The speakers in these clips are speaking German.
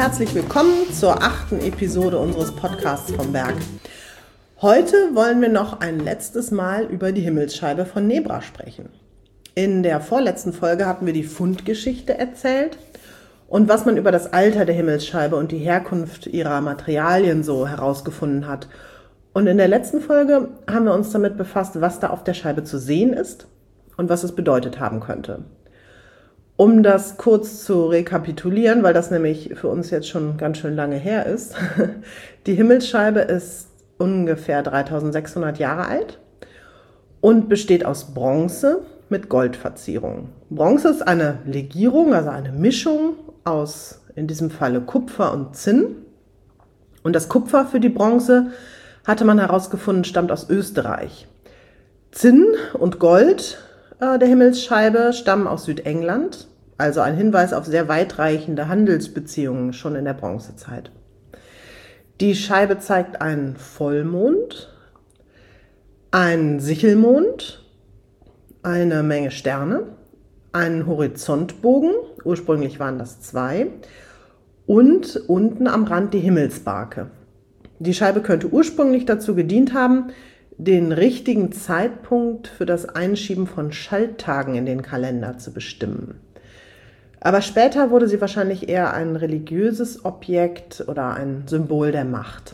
herzlich willkommen zur 8. Episode unseres Podcasts vom Berg. Heute wollen wir noch ein letztes Mal über die Himmelsscheibe von Nebra sprechen. In der vorletzten Folge hatten wir die Fundgeschichte erzählt und was man über das Alter der Himmelsscheibe und die Herkunft ihrer Materialien so herausgefunden hat. Und in der letzten Folge haben wir uns damit befasst, was da auf der Scheibe zu sehen ist und was es bedeutet haben könnte. Um das kurz zu rekapitulieren, weil das nämlich für uns jetzt schon ganz schön lange her ist. Die Himmelsscheibe ist ungefähr 3600 Jahre alt und besteht aus Bronze mit Goldverzierung. Bronze ist eine Legierung, also eine Mischung aus, in diesem Falle Kupfer und Zinn. Und das Kupfer für die Bronze, hatte man herausgefunden, stammt aus Österreich. Zinn und Gold der Himmelsscheibe stammen aus Südengland, also ein Hinweis auf sehr weitreichende Handelsbeziehungen schon in der Bronzezeit. Die Scheibe zeigt einen Vollmond, einen Sichelmond, eine Menge Sterne, einen Horizontbogen, ursprünglich waren das 2, und unten am Rand die Himmelsbarke. Die Scheibe könnte ursprünglich dazu gedient haben, den richtigen Zeitpunkt für das Einschieben von Schalttagen in den Kalender zu bestimmen. Aber später wurde sie wahrscheinlich eher ein religiöses Objekt oder ein Symbol der Macht.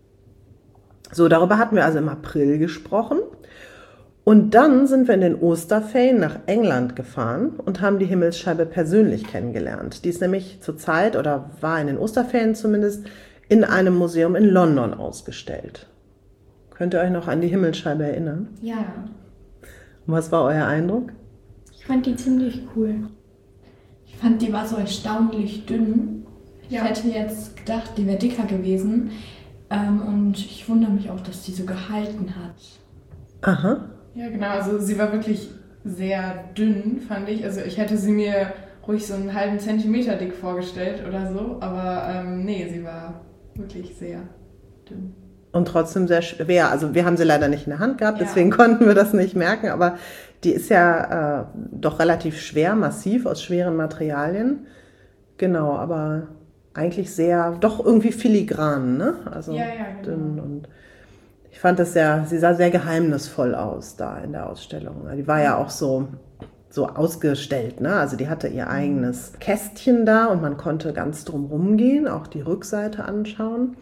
So, darüber hatten wir also im April gesprochen. Und dann sind wir in den Osterferien nach England gefahren und haben die Himmelsscheibe persönlich kennengelernt. Die ist nämlich zurzeit, oder war in den Osterferien zumindest, in einem Museum in London ausgestellt. Könnt ihr euch noch an die Himmelsscheibe erinnern? Ja. Und was war euer Eindruck? Ich fand die ziemlich cool. Ich fand, die war so erstaunlich dünn. Ich hätte jetzt gedacht, die wäre dicker gewesen. Und ich wundere mich auch, dass die so gehalten hat. Aha. Ja, genau. Also sie war wirklich sehr dünn, fand ich. Also ich hätte sie mir ruhig so einen halben Zentimeter dick vorgestellt oder so. Aber nee, sie war wirklich sehr dünn. Und trotzdem sehr schwer. Also wir haben sie leider nicht in der Hand gehabt, deswegen konnten wir das nicht merken. Aber die ist ja doch relativ schwer, massiv, aus schweren Materialien. Genau, aber eigentlich sehr, doch irgendwie filigran, ne? Also genau. dünn. Und ich fand das sie sah sehr geheimnisvoll aus da in der Ausstellung. Die war ja auch so ausgestellt, ne? Also die hatte ihr eigenes Kästchen da und man konnte ganz drum rumgehen, auch die Rückseite anschauen.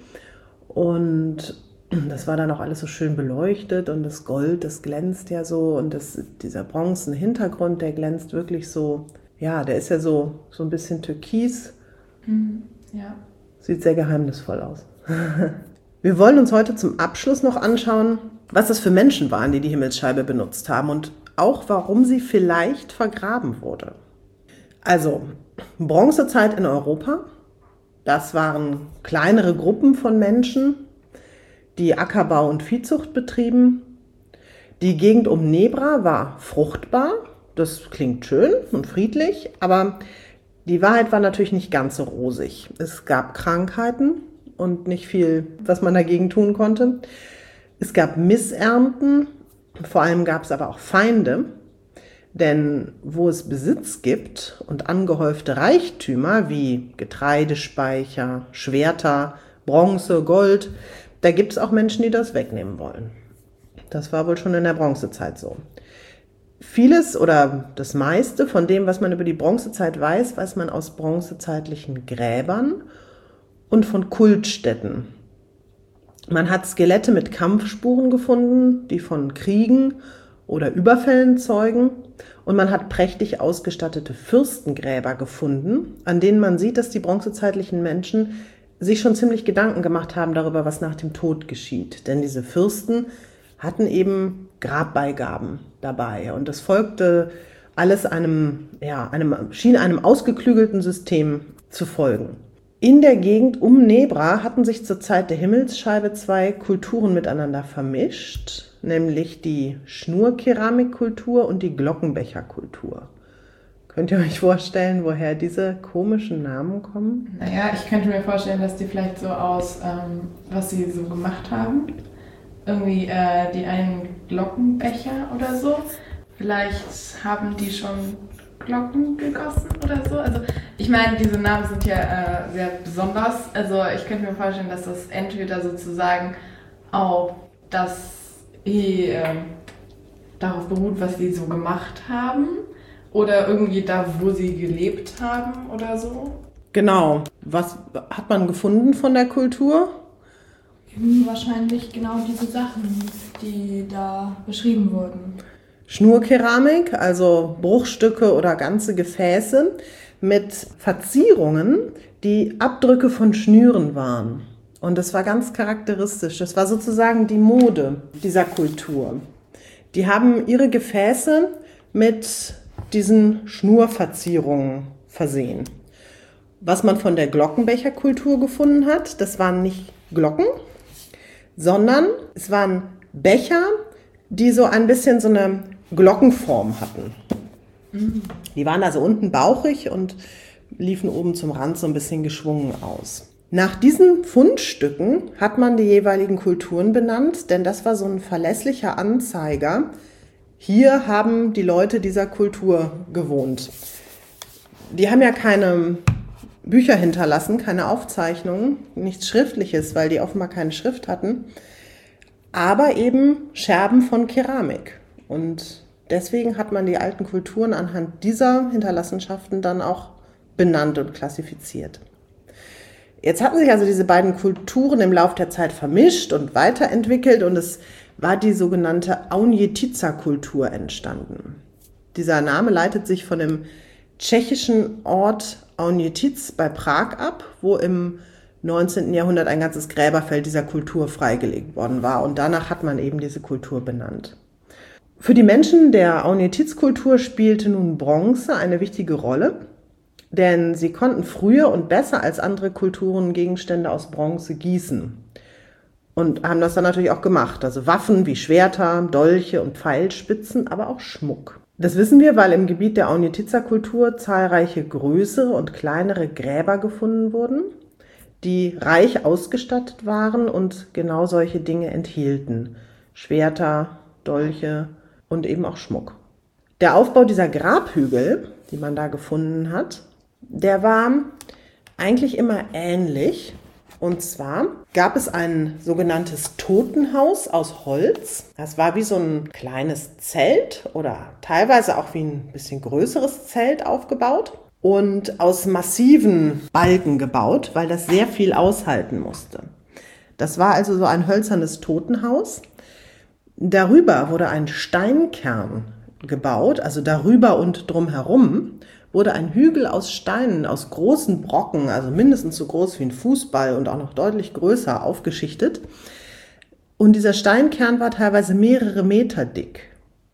Und das war dann auch alles so schön beleuchtet und das Gold, das glänzt ja so und dieser bronzene Hintergrund, der glänzt wirklich so, ja, der ist ja so ein bisschen türkis. Ja. Sieht sehr geheimnisvoll aus. Wir wollen uns heute zum Abschluss noch anschauen, was das für Menschen waren, die die Himmelsscheibe benutzt haben und auch warum sie vielleicht vergraben wurde. Also, Bronzezeit in Europa. Das waren kleinere Gruppen von Menschen, die Ackerbau und Viehzucht betrieben. Die Gegend um Nebra war fruchtbar. Das klingt schön und friedlich, aber die Wahrheit war natürlich nicht ganz so rosig. Es gab Krankheiten und nicht viel, was man dagegen tun konnte. Es gab Missernten, vor allem gab es aber auch Feinde. Denn wo es Besitz gibt und angehäufte Reichtümer wie Getreidespeicher, Schwerter, Bronze, Gold, da gibt es auch Menschen, die das wegnehmen wollen. Das war wohl schon in der Bronzezeit so. Vieles oder das meiste von dem, was man über die Bronzezeit weiß, weiß man aus bronzezeitlichen Gräbern und von Kultstätten. Man hat Skelette mit Kampfspuren gefunden, die von Kriegen oder Überfällen zeugen. Und man hat prächtig ausgestattete Fürstengräber gefunden, an denen man sieht, dass die bronzezeitlichen Menschen sich schon ziemlich Gedanken gemacht haben darüber, was nach dem Tod geschieht. Denn diese Fürsten hatten eben Grabbeigaben dabei. Und das folgte alles schien einem ausgeklügelten System zu folgen. In der Gegend um Nebra hatten sich zur Zeit der Himmelsscheibe 2 Kulturen miteinander vermischt, nämlich die Schnurkeramikkultur und die Glockenbecherkultur. Könnt ihr euch vorstellen, woher diese komischen Namen kommen? Naja, ich könnte mir vorstellen, dass die vielleicht so aus, was sie so gemacht haben. Irgendwie die einen Glockenbecher oder so. Vielleicht haben die schon Glocken gegossen oder so. Also ich meine, diese Namen sind ja sehr besonders. Also ich könnte mir vorstellen, dass das entweder sozusagen auf das darauf beruht, was sie so gemacht haben, oder irgendwie da, wo sie gelebt haben oder so. Genau. Was hat man gefunden von der Kultur? Wahrscheinlich genau diese Sachen, die da beschrieben wurden. Schnurkeramik, also Bruchstücke oder ganze Gefäße mit Verzierungen, die Abdrücke von Schnüren waren. Und das war ganz charakteristisch. Das war sozusagen die Mode dieser Kultur. Die haben ihre Gefäße mit diesen Schnurverzierungen versehen. Was man von der Glockenbecherkultur gefunden hat, das waren nicht Glocken, sondern es waren Becher, die so ein bisschen so eine Glockenform hatten. Die waren also unten bauchig und liefen oben zum Rand so ein bisschen geschwungen aus. Nach diesen Fundstücken hat man die jeweiligen Kulturen benannt, denn das war so ein verlässlicher Anzeiger. Hier haben die Leute dieser Kultur gewohnt. Die haben ja keine Bücher hinterlassen, keine Aufzeichnungen, nichts Schriftliches, weil die offenbar keine Schrift hatten, aber eben Scherben von Keramik. Und deswegen hat man die alten Kulturen anhand dieser Hinterlassenschaften dann auch benannt und klassifiziert. Jetzt hatten sich also diese beiden Kulturen im Laufe der Zeit vermischt und weiterentwickelt und es war die sogenannte Aunjetica-Kultur entstanden. Dieser Name leitet sich von dem tschechischen Ort Aunjetic bei Prag ab, wo im 19. Jahrhundert ein ganzes Gräberfeld dieser Kultur freigelegt worden war und danach hat man eben diese Kultur benannt. Für die Menschen der Aunjetic-Kultur spielte nun Bronze eine wichtige Rolle, denn sie konnten früher und besser als andere Kulturen Gegenstände aus Bronze gießen und haben das dann natürlich auch gemacht, also Waffen wie Schwerter, Dolche und Pfeilspitzen, aber auch Schmuck. Das wissen wir, weil im Gebiet der Aunjetica-Kultur zahlreiche größere und kleinere Gräber gefunden wurden, die reich ausgestattet waren und genau solche Dinge enthielten. Schwerter, Dolche und eben auch Schmuck. Der Aufbau dieser Grabhügel, die man da gefunden hat, der war eigentlich immer ähnlich. Und zwar gab es ein sogenanntes Totenhaus aus Holz. Das war wie so ein kleines Zelt oder teilweise auch wie ein bisschen größeres Zelt aufgebaut und aus massiven Balken gebaut, weil das sehr viel aushalten musste. Das war also so ein hölzernes Totenhaus. Darüber wurde ein Steinkern gebaut, also darüber und drumherum wurde ein Hügel aus Steinen, aus großen Brocken, also mindestens so groß wie ein Fußball und auch noch deutlich größer, aufgeschichtet. Und dieser Steinkern war teilweise mehrere Meter dick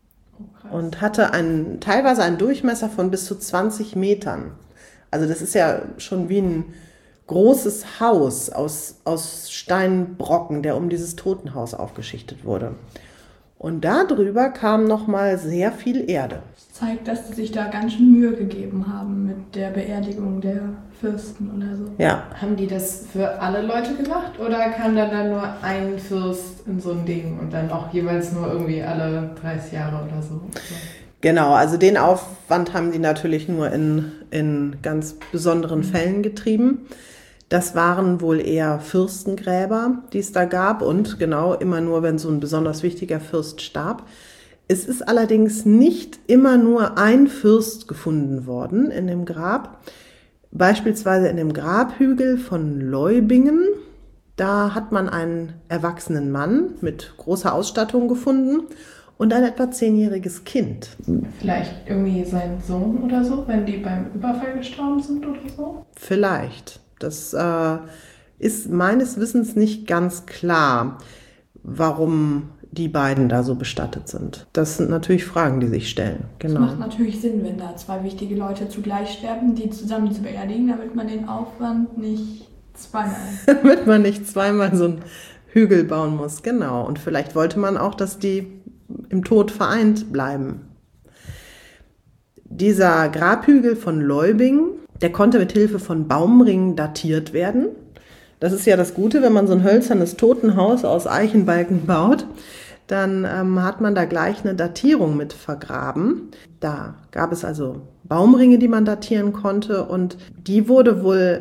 und hatte teilweise einen Durchmesser von bis zu 20 Metern. Also das ist ja schon wie ein großes Haus aus Steinbrocken, der um dieses Totenhaus aufgeschichtet wurde. Und darüber kam nochmal sehr viel Erde. Das zeigt, dass sie sich da ganz schön Mühe gegeben haben mit der Beerdigung der Fürsten oder so. Ja. Haben die das für alle Leute gemacht oder kam dann nur ein Fürst in so ein Ding und dann auch jeweils nur irgendwie alle 30 Jahre oder so? Genau, also den Aufwand haben die natürlich nur in ganz besonderen Fällen getrieben. Das waren wohl eher Fürstengräber, die es da gab und genau immer nur, wenn so ein besonders wichtiger Fürst starb. Es ist allerdings nicht immer nur ein Fürst gefunden worden in dem Grab. Beispielsweise in dem Grabhügel von Leubingen, da hat man einen erwachsenen Mann mit großer Ausstattung gefunden und ein etwa 10-jähriges Kind. Vielleicht irgendwie sein Sohn oder so, wenn die beim Überfall gestorben sind oder so? Vielleicht. Das ist meines Wissens nicht ganz klar, warum die beiden da so bestattet sind. Das sind natürlich Fragen, die sich stellen. Genau. Das macht natürlich Sinn, wenn da zwei wichtige Leute zugleich sterben, die zusammen zu beerdigen, damit man den Aufwand nicht zweimal... Damit man nicht zweimal so einen Hügel bauen muss, genau. Und vielleicht wollte man auch, dass die im Tod vereint bleiben. Dieser Grabhügel von Leubingen, der konnte mit Hilfe von Baumringen datiert werden. Das ist ja das Gute, wenn man so ein hölzernes Totenhaus aus Eichenbalken baut. dann hat man da gleich eine Datierung mit vergraben. Da gab es also Baumringe, die man datieren konnte, und die wurde wohl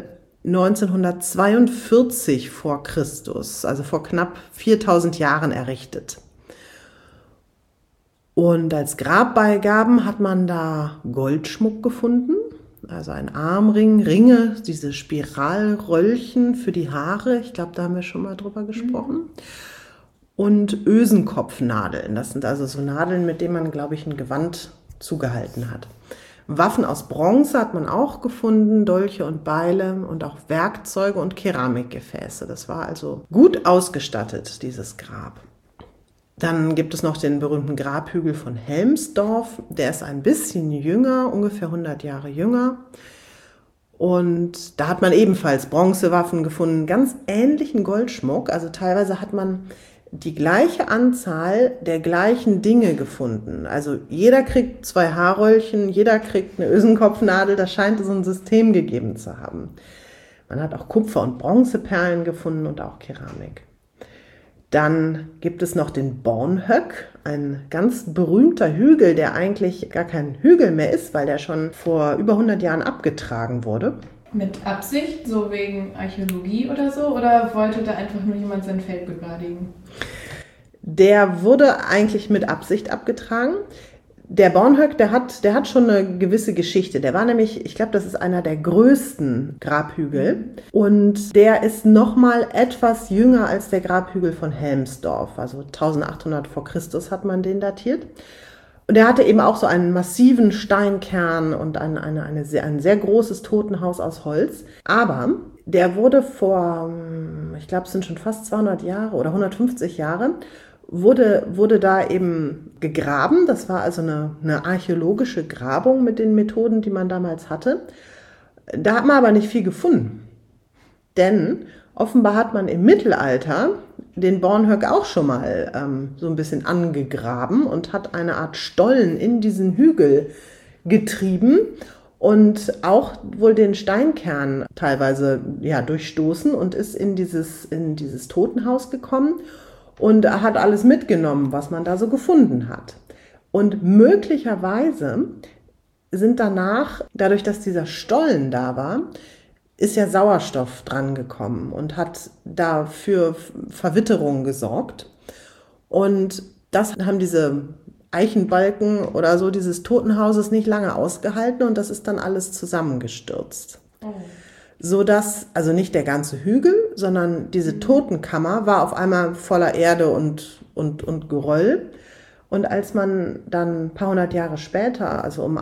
1942 vor Christus, also vor knapp 4000 Jahren errichtet. Und als Grabbeigaben hat man da Goldschmuck gefunden, also ein Armring, Ringe, diese Spiralröllchen für die Haare, ich glaube, da haben wir schon mal drüber gesprochen, und Ösenkopfnadeln. Das sind also so Nadeln, mit denen man, glaube ich, ein Gewand zugehalten hat. Waffen aus Bronze hat man auch gefunden, Dolche und Beile und auch Werkzeuge und Keramikgefäße. Das war also gut ausgestattet, dieses Grab. Dann gibt es noch den berühmten Grabhügel von Helmsdorf. Der ist ein bisschen jünger, ungefähr 100 Jahre jünger. Und da hat man ebenfalls Bronzewaffen gefunden, ganz ähnlichen Goldschmuck. Also teilweise hat man die gleiche Anzahl der gleichen Dinge gefunden. Also jeder kriegt 2 Haarröllchen, jeder kriegt eine Ösenkopfnadel. Das scheint so ein System gegeben zu haben. Man hat auch Kupfer- und Bronzeperlen gefunden und auch Keramik. Dann gibt es noch den Bornhöck, ein ganz berühmter Hügel, der eigentlich gar kein Hügel mehr ist, weil der schon vor über 100 Jahren abgetragen wurde. Mit Absicht, so wegen Archäologie oder so? Oder wollte da einfach nur jemand sein Feld begradigen? Der wurde eigentlich mit Absicht abgetragen. Der Bornhöck, der hat schon eine gewisse Geschichte. Der war nämlich, ich glaube, das ist einer der größten Grabhügel. Und der ist nochmal etwas jünger als der Grabhügel von Helmsdorf. Also 1800 vor Christus hat man den datiert. Und er hatte eben auch so einen massiven Steinkern und ein sehr großes Totenhaus aus Holz. Aber der wurde vor, ich glaube, es sind schon fast 200 Jahre oder 150 Jahre, wurde da eben gegraben. Das war also eine archäologische Grabung mit den Methoden, die man damals hatte. Da hat man aber nicht viel gefunden. Denn offenbar hat man im Mittelalter den Bornhöck auch schon mal so ein bisschen angegraben und hat eine Art Stollen in diesen Hügel getrieben und auch wohl den Steinkern teilweise durchstoßen und ist in dieses Totenhaus gekommen und hat alles mitgenommen, was man da so gefunden hat. Und möglicherweise sind danach, dadurch, dass dieser Stollen da war, ist ja Sauerstoff dran gekommen und hat da für Verwitterung gesorgt. Und das haben diese Eichenbalken oder so dieses Totenhauses nicht lange ausgehalten und das ist dann alles zusammengestürzt. Oh. Sodass, also nicht der ganze Hügel, sondern diese Totenkammer war auf einmal voller Erde und Geröll. Und als man dann ein paar hundert Jahre später, also um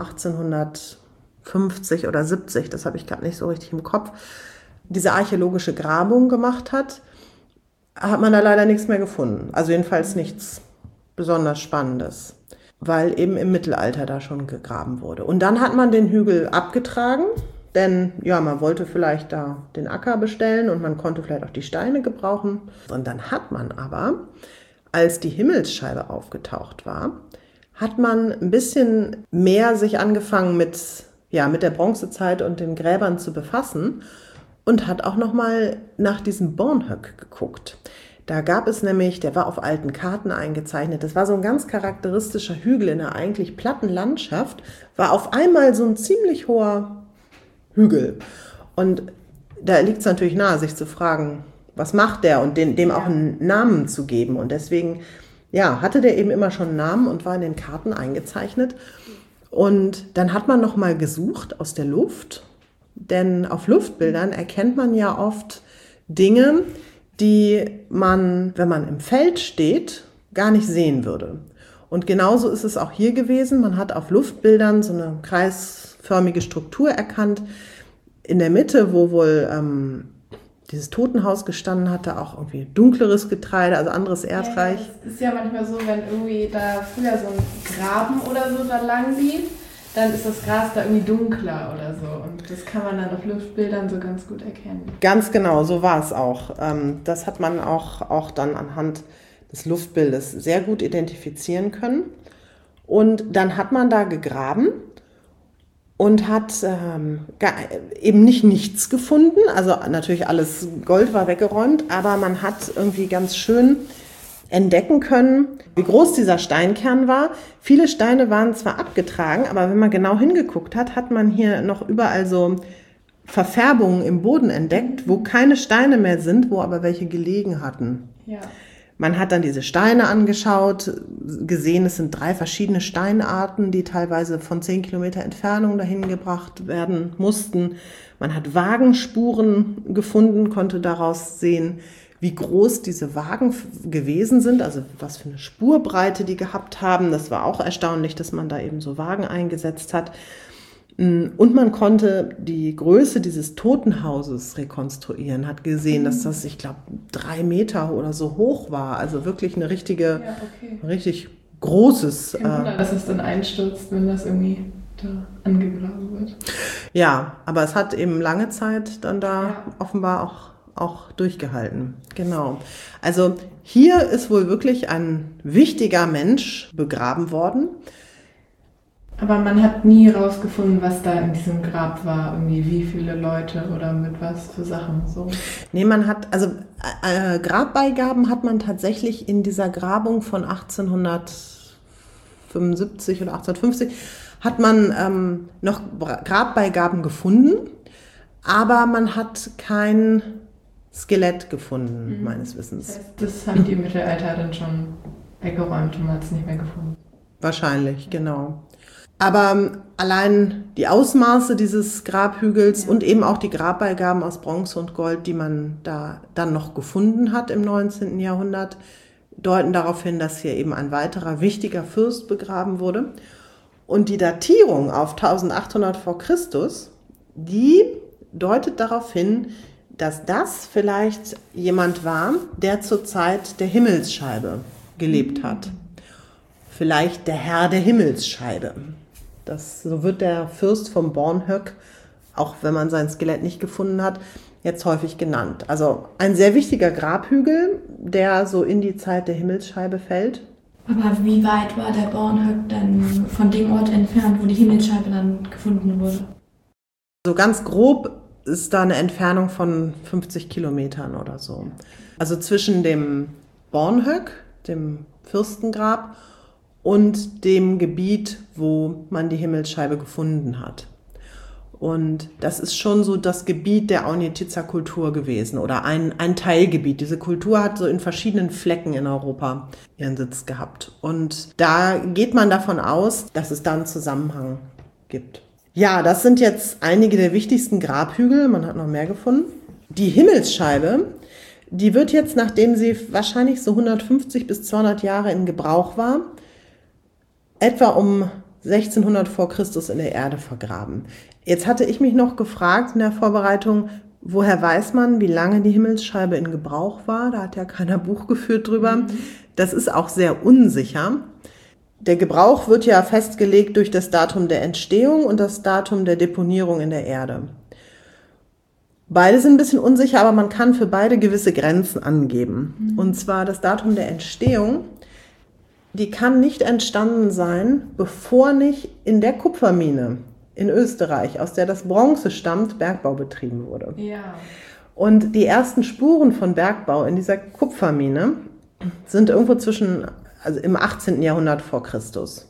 1850 oder 70, das habe ich gerade nicht so richtig im Kopf, diese archäologische Grabung gemacht hat man da leider nichts mehr gefunden. Also jedenfalls nichts besonders Spannendes, weil eben im Mittelalter da schon gegraben wurde. Und dann hat man den Hügel abgetragen, denn ja, man wollte vielleicht da den Acker bestellen und man konnte vielleicht auch die Steine gebrauchen. Und dann hat man aber, als die Himmelsscheibe aufgetaucht war, hat man ein bisschen mehr sich angefangen mit der Bronzezeit und den Gräbern zu befassen und hat auch nochmal nach diesem Bornhöck geguckt. Da gab es nämlich, der war auf alten Karten eingezeichnet, das war so ein ganz charakteristischer Hügel in einer eigentlich platten Landschaft, war auf einmal so ein ziemlich hoher Hügel. Und da liegt es natürlich nahe, sich zu fragen, was macht der und dem auch einen Namen zu geben. Und deswegen, hatte der eben immer schon einen Namen und war in den Karten eingezeichnet. Und dann hat man nochmal gesucht aus der Luft, denn auf Luftbildern erkennt man ja oft Dinge, die man, wenn man im Feld steht, gar nicht sehen würde. Und genauso ist es auch hier gewesen. Man hat auf Luftbildern so eine kreisförmige Struktur erkannt. In der Mitte, wo wohl dieses Totenhaus gestanden hatte, auch irgendwie dunkleres Getreide, also anderes Erdreich. Ja, es ist ja manchmal so, wenn irgendwie da früher so ein Graben oder so da lang lief, dann ist das Gras da irgendwie dunkler oder so. Und das kann man dann auf Luftbildern so ganz gut erkennen. Ganz genau, so war es auch. Das hat man auch dann anhand des Luftbildes sehr gut identifizieren können. Und dann hat man da gegraben und hat eben nicht nichts gefunden. Also natürlich alles Gold war weggeräumt, aber man hat irgendwie ganz schön entdecken können, wie groß dieser Steinkern war. Viele Steine waren zwar abgetragen, aber wenn man genau hingeguckt hat, hat man hier noch überall so Verfärbungen im Boden entdeckt, wo keine Steine mehr sind, wo aber welche gelegen hatten. Ja. Man hat dann diese Steine angeschaut, gesehen, es sind 3 verschiedene Steinarten, die teilweise von 10 Kilometer Entfernung dahin gebracht werden mussten. Man hat Wagenspuren gefunden, konnte daraus sehen, wie groß diese Wagen gewesen sind, also was für eine Spurbreite die gehabt haben. Das war auch erstaunlich, dass man da eben so Wagen eingesetzt hat. Und man konnte die Größe dieses Totenhauses rekonstruieren, hat gesehen, dass das, ich glaube, 3 Meter oder so hoch war. Also wirklich eine richtige, richtig großes. Kein Wunder, dass es dann einstürzt, wenn das irgendwie da angegraben wird. Ja, aber es hat eben lange Zeit dann da offenbar auch durchgehalten. Genau. Also hier ist wohl wirklich ein wichtiger Mensch begraben worden. Aber man hat nie rausgefunden, was da in diesem Grab war, irgendwie wie viele Leute oder mit was für Sachen so. Nee, man hat, also Grabbeigaben hat man tatsächlich in dieser Grabung von 1875 oder 1850, hat man noch Grabbeigaben gefunden, aber man hat kein Skelett gefunden, meines Wissens. Das haben die im Mittelalter dann schon weggeräumt und man hat es nicht mehr gefunden. Wahrscheinlich, genau. Aber allein die Ausmaße dieses Grabhügels und eben auch die Grabbeigaben aus Bronze und Gold, die man da dann noch gefunden hat im 19. Jahrhundert, deuten darauf hin, dass hier eben ein weiterer wichtiger Fürst begraben wurde. Und die Datierung auf 1800 vor Christus, die deutet darauf hin, dass das vielleicht jemand war, der zur Zeit der Himmelsscheibe gelebt hat. Vielleicht der Herr der Himmelsscheibe. So wird der Fürst vom Bornhöck, auch wenn man sein Skelett nicht gefunden hat, jetzt häufig genannt. Also ein sehr wichtiger Grabhügel, der so in die Zeit der Himmelsscheibe fällt. Aber wie weit war der Bornhöck dann von dem Ort entfernt, wo die Himmelsscheibe dann gefunden wurde? So ganz grob ist da eine Entfernung von 50 Kilometern oder so. Also zwischen dem Bornhöck, dem Fürstengrab, und dem Gebiet, wo man die Himmelsscheibe gefunden hat. Und das ist schon so das Gebiet der Aunjetitzer-Kultur gewesen oder ein Teilgebiet. Diese Kultur hat so in verschiedenen Flecken in Europa ihren Sitz gehabt. Und da geht man davon aus, dass es da einen Zusammenhang gibt. Ja, das sind jetzt einige der wichtigsten Grabhügel. Man hat noch mehr gefunden. Die Himmelsscheibe, die wird jetzt, nachdem sie wahrscheinlich so 150 bis 200 Jahre in Gebrauch war, etwa um 1600 vor Christus in der Erde vergraben. Jetzt hatte ich mich noch gefragt in der Vorbereitung, woher weiß man, wie lange die Himmelsscheibe in Gebrauch war? Da hat ja keiner Buch geführt drüber. Das ist auch sehr unsicher. Der Gebrauch wird ja festgelegt durch das Datum der Entstehung und das Datum der Deponierung in der Erde. Beide sind ein bisschen unsicher, aber man kann für beide gewisse Grenzen angeben. Und zwar das Datum der Entstehung. Die kann nicht entstanden sein, bevor nicht in der Kupfermine in Österreich, aus der das Bronze stammt, Bergbau betrieben wurde. Ja. Und die ersten Spuren von Bergbau in dieser Kupfermine sind irgendwo also im 18. Jahrhundert vor Christus.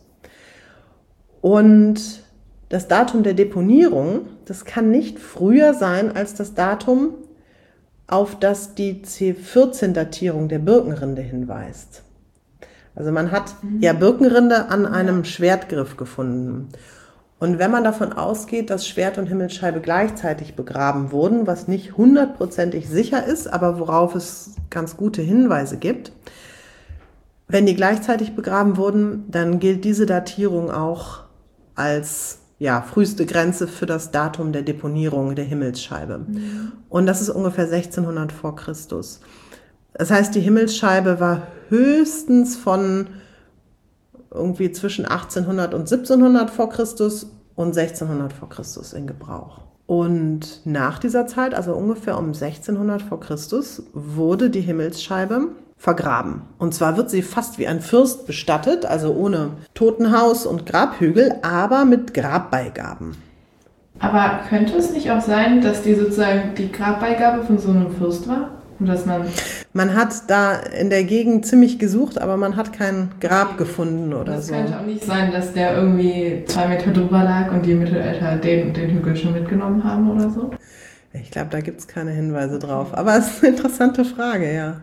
Und das Datum der Deponierung, das kann nicht früher sein als das Datum, auf das die C14-Datierung der Birkenrinde hinweist. Also man hat ja Birkenrinde an einem Schwertgriff gefunden. Und wenn man davon ausgeht, dass Schwert und Himmelsscheibe gleichzeitig begraben wurden, was nicht 100%ig sicher ist, aber worauf es ganz gute Hinweise gibt, wenn die gleichzeitig begraben wurden, dann gilt diese Datierung auch als früheste Grenze für das Datum der Deponierung der Himmelsscheibe. Und das ist ungefähr 1600 vor Christus. Das heißt, die Himmelsscheibe war höchstens von irgendwie zwischen 1800 und 1700 vor Christus und 1600 vor Christus in Gebrauch. Und nach dieser Zeit, also ungefähr um 1600 vor Christus, wurde die Himmelsscheibe vergraben. Und zwar wird sie fast wie ein Fürst bestattet, also ohne Totenhaus und Grabhügel, aber mit Grabbeigaben. Aber könnte es nicht auch sein, dass die sozusagen die Grabbeigabe von so einem Fürst war? Und dass Man hat da in der Gegend ziemlich gesucht, aber man hat kein Grab gefunden oder das so. Das könnte auch nicht sein, dass der irgendwie 2 Meter drüber lag und die im Mittelalter den Hügel schon mitgenommen haben oder so. Ich glaube, da gibt es keine Hinweise drauf. Aber es ist eine interessante Frage, ja.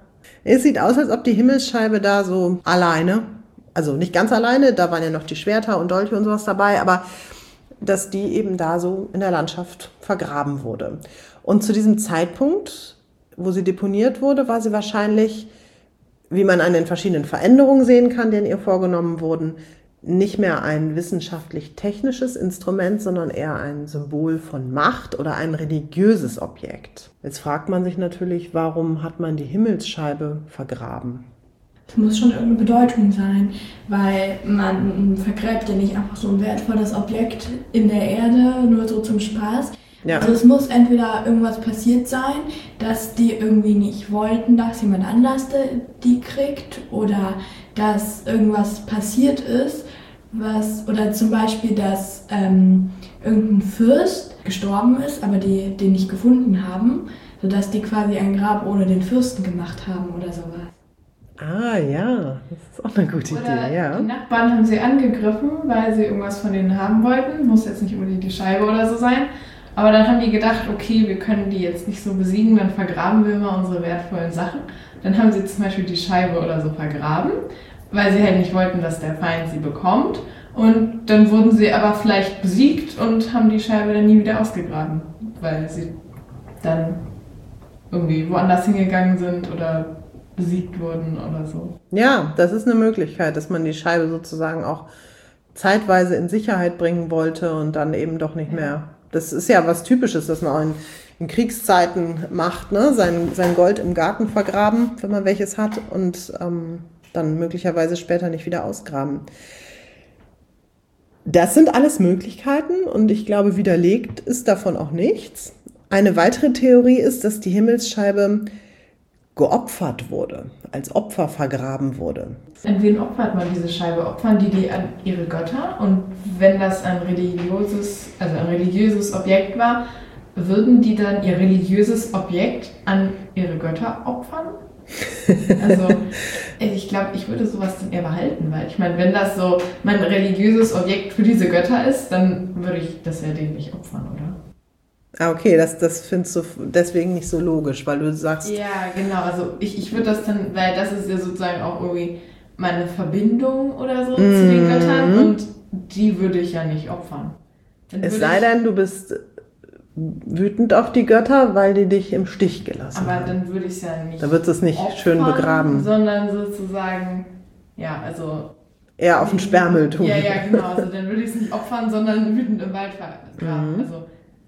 Es sieht aus, als ob die Himmelsscheibe da so alleine, also nicht ganz alleine, da waren ja noch die Schwerter und Dolche und sowas dabei, aber dass die eben da so in der Landschaft vergraben wurde. Und zu diesem Zeitpunkt, wo sie deponiert wurde, war sie wahrscheinlich, wie man an den verschiedenen Veränderungen sehen kann, die an ihr vorgenommen wurden, nicht mehr ein wissenschaftlich-technisches Instrument, sondern eher ein Symbol von Macht oder ein religiöses Objekt. Jetzt fragt man sich natürlich, warum hat man die Himmelsscheibe vergraben? Es muss schon irgendeine Bedeutung sein, weil man vergräbt ja nicht einfach so ein wertvolles Objekt in der Erde, nur so zum Spaß. Ja. Also es muss entweder irgendwas passiert sein, dass die irgendwie nicht wollten, dass jemand anders die kriegt, oder dass irgendwas passiert ist, oder zum Beispiel, dass irgendein Fürst gestorben ist, aber die den nicht gefunden haben, sodass die quasi ein Grab ohne den Fürsten gemacht haben oder sowas. Ah ja, das ist auch eine gute Idee, ja. Die Nachbarn haben sie angegriffen, weil sie irgendwas von denen haben wollten. Muss jetzt nicht unbedingt die Scheibe oder so sein. Aber dann haben die gedacht, okay, wir können die jetzt nicht so besiegen, dann vergraben wir mal unsere wertvollen Sachen. Dann haben sie zum Beispiel die Scheibe oder so vergraben, weil sie halt nicht wollten, dass der Feind sie bekommt. Und dann wurden sie aber vielleicht besiegt und haben die Scheibe dann nie wieder ausgegraben, weil sie dann irgendwie woanders hingegangen sind oder besiegt wurden oder so. Ja, das ist eine Möglichkeit, dass man die Scheibe sozusagen auch zeitweise in Sicherheit bringen wollte und dann eben doch nicht mehr. Das ist ja was Typisches, dass man auch in Kriegszeiten macht, ne? Sein Gold im Garten vergraben, wenn man welches hat, und dann möglicherweise später nicht wieder ausgraben. Das sind alles Möglichkeiten und ich glaube, widerlegt ist davon auch nichts. Eine weitere Theorie ist, dass die Himmelsscheibe geopfert wurde, als Opfer vergraben wurde. An wen opfert man diese Scheibe? Opfern die an ihre Götter? Und wenn das ein religiöses Objekt war, würden die dann ihr religiöses Objekt an ihre Götter opfern? Also, ich glaube, ich würde sowas dann eher behalten, weil ich meine, wenn das so mein religiöses Objekt für diese Götter ist, dann würde ich das ja denen nicht opfern, oder? Ah, okay, das findest du deswegen nicht so logisch, weil du sagst... Ja, genau, also ich würde das dann, weil das ist ja sozusagen auch irgendwie meine Verbindung oder so zu den Göttern und die würde ich ja nicht opfern. Es sei denn, du bist wütend auf die Götter, weil die dich im Stich gelassen haben. Aber dann würde ich es ja nicht Da wird es nicht opfern, schön begraben. Sondern sozusagen, ja, also... Eher auf den Sperrmüll tun. Ja, genau, also dann würde ich es nicht opfern, sondern wütend im Wald vergraben. Also,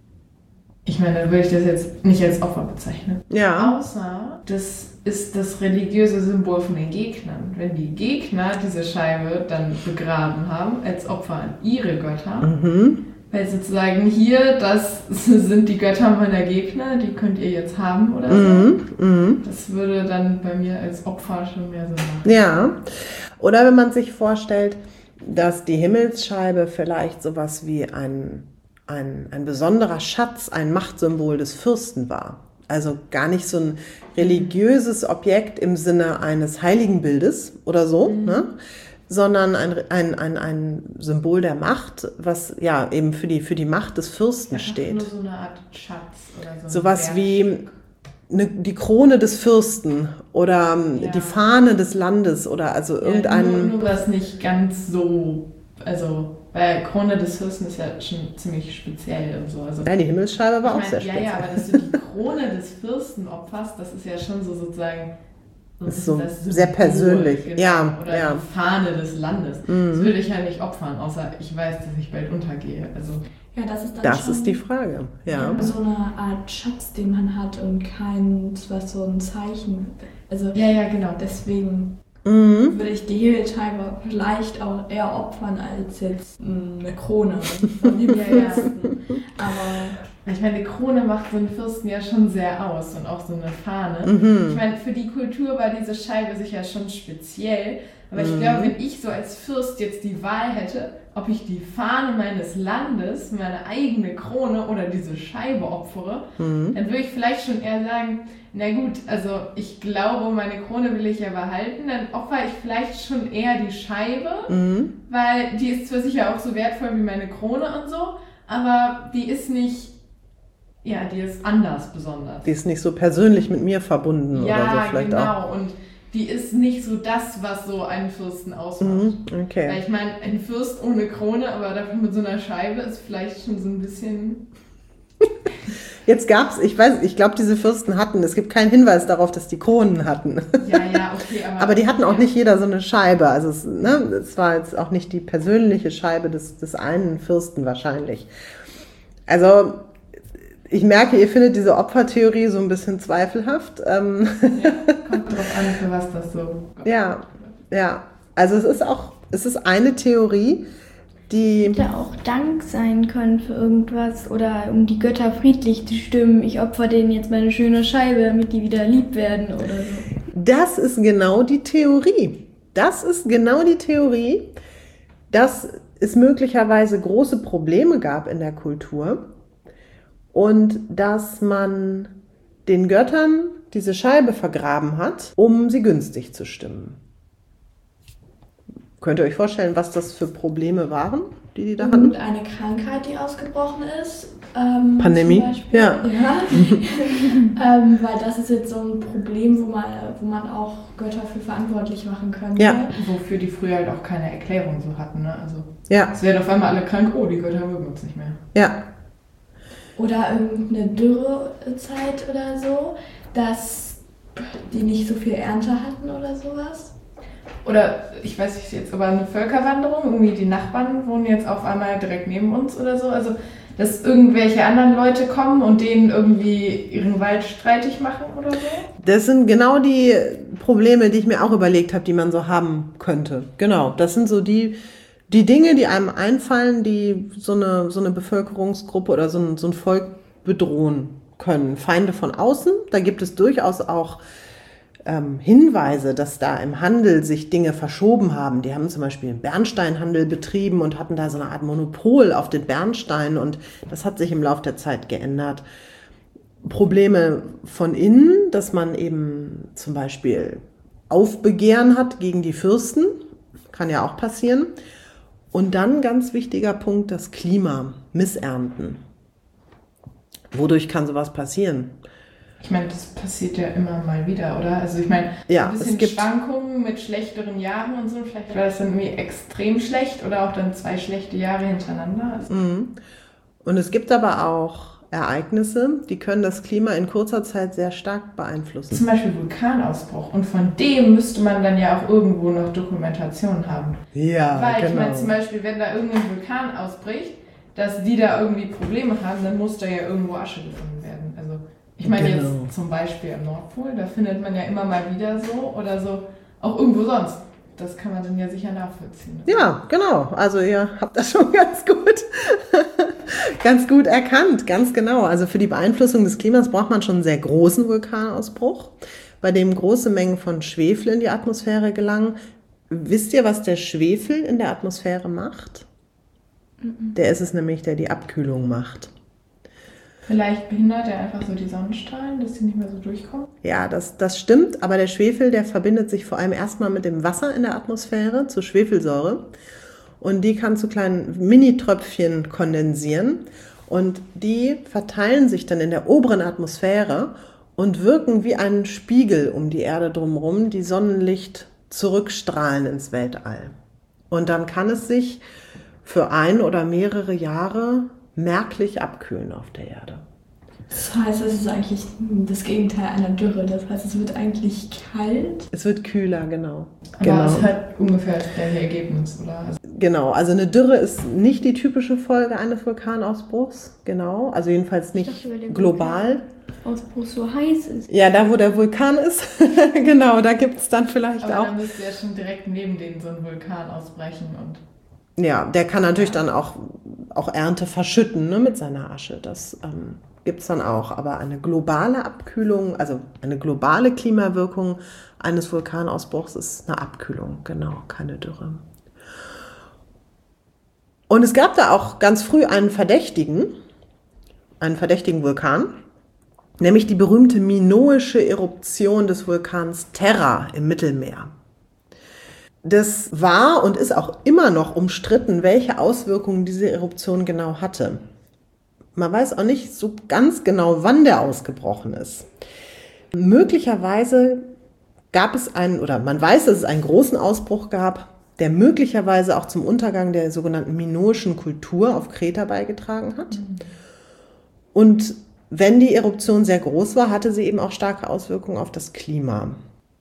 ich meine, dann würde ich das jetzt nicht als Opfer bezeichnen. Ja. Außer, das ist das religiöse Symbol von den Gegnern. Wenn die Gegner diese Scheibe dann begraben haben, als Opfer an ihre Götter, weil sozusagen hier, das sind die Götter meiner Gegner, die könnt ihr jetzt haben oder so. Das würde dann bei mir als Opfer schon mehr Sinn machen. Ja. Oder wenn man sich vorstellt, dass die Himmelsscheibe vielleicht sowas wie ein besonderer Schatz, ein Machtsymbol des Fürsten war. Also gar nicht so ein religiöses Objekt im Sinne eines Heiligenbildes oder so, ne? Sondern ein Symbol der Macht, was ja eben für die Macht des Fürsten steht. Nur so eine Art Schatz oder so. Sowas wie die Krone des Fürsten oder die Fahne des Landes oder also irgendein... Nur was nicht ganz so, also... Weil Krone des Fürsten ist ja schon ziemlich speziell und so. Also, ja, die Himmelsscheibe war auch sehr speziell. Ja, aber dass du die Krone des Fürsten opferst, das ist ja schon so sozusagen... Das ist so sehr persönlich. Genau. Ja, oder die Fahne des Landes. Das würde ich ja nicht opfern, außer ich weiß, dass ich bald untergehe. Also, ja, das ist dann das schon ist die Frage. Ja. So eine Art Schatz, den man hat und keins, was so ein Zeichen. Also ja, genau. Deswegen würde ich die Himmelsscheibe vielleicht auch eher opfern als jetzt eine Krone von dem Fürsten. Aber Ich meine, eine Krone macht so einen Fürsten ja schon sehr aus und auch so eine Fahne. Ich meine, für die Kultur war diese Scheibe sicher schon speziell. Aber ich glaube, wenn ich so als Fürst jetzt die Wahl hätte, ob ich die Fahne meines Landes, meine eigene Krone oder diese Scheibe opfere, dann würde ich vielleicht schon eher sagen, na gut, also ich glaube, meine Krone will ich ja behalten, dann opfere ich vielleicht schon eher die Scheibe, weil die ist zwar sicher auch so wertvoll wie meine Krone und so, aber die ist nicht, ja, die ist anders besonders. Die ist nicht so persönlich mit mir verbunden oder so vielleicht genau. auch. Und die ist nicht so das, was so einen Fürsten ausmacht. Okay. Weil ich meine, ein Fürst ohne Krone, aber dafür mit so einer Scheibe ist vielleicht schon so ein bisschen... Jetzt gab's, ich glaube, diese Fürsten hatten, es gibt keinen Hinweis darauf, dass die Kronen hatten. Ja, okay. Aber die hatten auch nicht jeder so eine Scheibe. Also es war jetzt auch nicht die persönliche Scheibe des einen Fürsten wahrscheinlich. Also ich merke, ihr findet diese Opfertheorie so ein bisschen zweifelhaft. Ja, kommt drauf an, für was das so... Ja. Also es ist eine Theorie, die... Hätte auch Dank sein können für irgendwas oder um die Götter friedlich zu stimmen. Ich opfer denen jetzt meine schöne Scheibe, damit die wieder lieb werden oder so. Das ist genau die Theorie. Dass es möglicherweise große Probleme gab in der Kultur und dass man den Göttern diese Scheibe vergraben hat, um sie günstig zu stimmen. Könnt ihr euch vorstellen, was das für Probleme waren, die da hatten? Und eine Krankheit, die ausgebrochen ist. Pandemie? Ja. Weil das ist jetzt so ein Problem, wo man auch Götter für verantwortlich machen könnte. Ja. Wofür die früher halt auch keine Erklärung so hatten. Ne? Also Ja. es werden auf einmal alle krank, oh, die Götter mögen uns nicht mehr. Ja. Oder irgendeine Dürrezeit oder so, dass die nicht so viel Ernte hatten oder sowas. Oder, ich weiß nicht jetzt, aber eine Völkerwanderung, irgendwie die Nachbarn wohnen jetzt auf einmal direkt neben uns oder so. Also, dass irgendwelche anderen Leute kommen und denen irgendwie ihren Wald streitig machen oder so. Das sind genau die Probleme, die ich mir auch überlegt habe, die man so haben könnte. Genau, das sind so die Dinge, die einem einfallen, die so eine Bevölkerungsgruppe oder so ein Volk bedrohen können. Feinde von außen, da gibt es durchaus auch Hinweise, dass da im Handel sich Dinge verschoben haben. Die haben zum Beispiel einen Bernsteinhandel betrieben und hatten da so eine Art Monopol auf den Bernstein und das hat sich im Laufe der Zeit geändert. Probleme von innen, dass man eben zum Beispiel Aufbegehren hat gegen die Fürsten, kann ja auch passieren. Und dann ganz wichtiger Punkt, das Klima, Missernten. Wodurch kann sowas passieren? Ich meine, das passiert ja immer mal wieder, oder? Also ich meine, ja, ein bisschen Schwankungen mit schlechteren Jahren und so. Vielleicht war das dann irgendwie extrem schlecht oder auch dann 2 schlechte Jahre hintereinander. Also Und es gibt aber auch Ereignisse, die können das Klima in kurzer Zeit sehr stark beeinflussen. Zum Beispiel Vulkanausbruch. Und von dem müsste man dann ja auch irgendwo noch Dokumentation haben. Ja, weil genau. Ich meine, zum Beispiel, wenn da irgendein Vulkan ausbricht, dass die da irgendwie Probleme haben, dann muss da ja irgendwo Asche gefunden werden. Also ich meine jetzt zum Beispiel am Nordpol, da findet man ja immer mal wieder so oder so, auch irgendwo sonst. Das kann man dann ja sicher nachvollziehen. Ja, genau. Also ihr habt das schon ganz gut erkannt, ganz genau. Also für die Beeinflussung des Klimas braucht man schon einen sehr großen Vulkanausbruch, bei dem große Mengen von Schwefel in die Atmosphäre gelangen. Wisst ihr, was der Schwefel in der Atmosphäre macht? Der ist es nämlich, der die Abkühlung macht. Vielleicht behindert er einfach so die Sonnenstrahlen, dass die nicht mehr so durchkommen? Ja, das stimmt, aber der Schwefel, der verbindet sich vor allem erstmal mit dem Wasser in der Atmosphäre zu Schwefelsäure und die kann zu kleinen Mini-Tröpfchen kondensieren und die verteilen sich dann in der oberen Atmosphäre und wirken wie ein Spiegel um die Erde drumherum, die Sonnenlicht zurückstrahlen ins Weltall. Und dann kann es sich für 1 oder mehrere Jahre merklich abkühlen auf der Erde. Das heißt, es ist eigentlich das Gegenteil einer Dürre. Das heißt, es wird eigentlich kalt. Es wird kühler, genau. Aber es hat ungefähr das gleiche Ergebnis, oder? Genau, also eine Dürre ist nicht die typische Folge eines Vulkanausbruchs, genau. Also jedenfalls nicht global. Ausbruch so heiß ist. Ja, da wo der Vulkan ist, genau, da gibt es dann vielleicht aber auch. Aber dann müsste ja schon direkt neben denen so ein Vulkan ausbrechen und... Ja, der kann natürlich dann auch Ernte verschütten, ne, mit seiner Asche. Das gibt es dann auch. Aber eine globale Abkühlung, also eine globale Klimawirkung eines Vulkanausbruchs ist eine Abkühlung, genau, keine Dürre. Und es gab da auch ganz früh einen verdächtigen Vulkan, nämlich die berühmte minoische Eruption des Vulkans Terra im Mittelmeer. Das war und ist auch immer noch umstritten, welche Auswirkungen diese Eruption genau hatte. Man weiß auch nicht so ganz genau, wann der ausgebrochen ist. Möglicherweise man weiß, dass es einen großen Ausbruch gab, der möglicherweise auch zum Untergang der sogenannten minoischen Kultur auf Kreta beigetragen hat. Und wenn die Eruption sehr groß war, hatte sie eben auch starke Auswirkungen auf das Klima.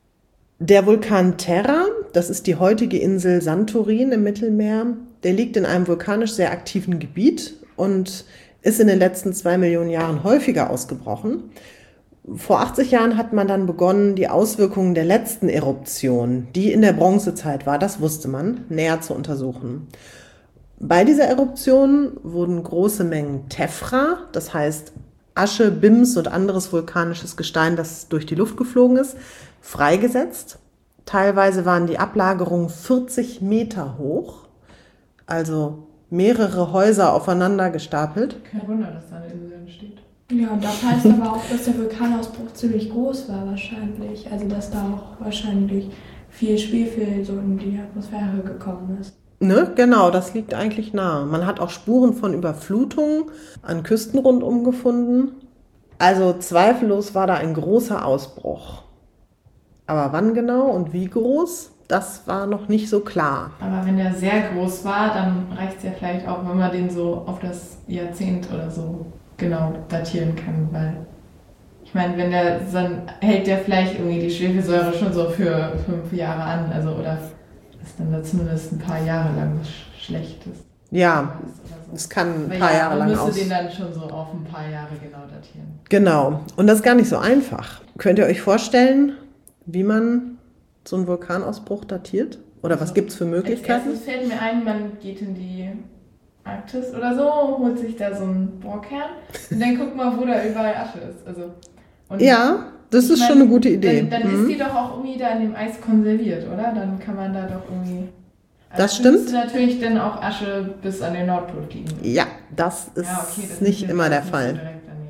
Der Vulkan Terra, das ist die heutige Insel Santorin im Mittelmeer, der liegt in einem vulkanisch sehr aktiven Gebiet und ist in den letzten 2 Millionen Jahren häufiger ausgebrochen. Vor 80 Jahren hat man dann begonnen, die Auswirkungen der letzten Eruption, die in der Bronzezeit war, das wusste man, näher zu untersuchen. Bei dieser Eruption wurden große Mengen Tephra, das heißt Asche, Bims und anderes vulkanisches Gestein, das durch die Luft geflogen ist, freigesetzt. Teilweise waren die Ablagerungen 40 Meter hoch, also mehrere Häuser aufeinander gestapelt. Kein Wunder, dass da eine Insel entsteht. Ja, und das heißt aber auch, dass der Vulkanausbruch ziemlich groß war wahrscheinlich. Also dass da auch wahrscheinlich viel Schwefel so in die Atmosphäre gekommen ist. Ne, genau, das liegt eigentlich nahe. Man hat auch Spuren von Überflutungen an Küsten rundum gefunden. Also zweifellos war da ein großer Ausbruch. Aber wann genau und wie groß, das war noch nicht so klar. Aber wenn der sehr groß war, dann reicht es ja vielleicht auch, wenn man den so auf das Jahrzehnt oder so genau datieren kann, weil ich meine, dann hält der vielleicht irgendwie die Schwefelsäure schon so für 5 Jahre an, also oder ist dann da zumindest ein paar Jahre lang was Schlechtes. Ja, es kann ein paar Jahre lang aus. Man müsste den dann schon so auf ein paar Jahre genau datieren. Genau, und das ist gar nicht so einfach. Könnt ihr euch vorstellen, wie man so einen Vulkanausbruch datiert? Oder was gibt es für Möglichkeiten? Als erstes fällt mir ein, man geht in die Arktis oder so, holt sich da so einen Bohrkern und dann guckt mal, wo da überall Asche ist. Und ja, das ist schon eine gute Idee. Dann ist die doch auch irgendwie da in dem Eis konserviert, oder? Dann kann man da doch irgendwie... Das stimmt. Müsste natürlich dann auch Asche bis an den Nordpol fliegen. Ja, das ist nicht immer der Fall.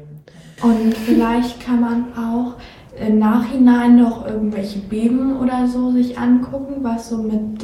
Und vielleicht kann man auch im Nachhinein noch irgendwelche Beben oder so sich angucken, was so mit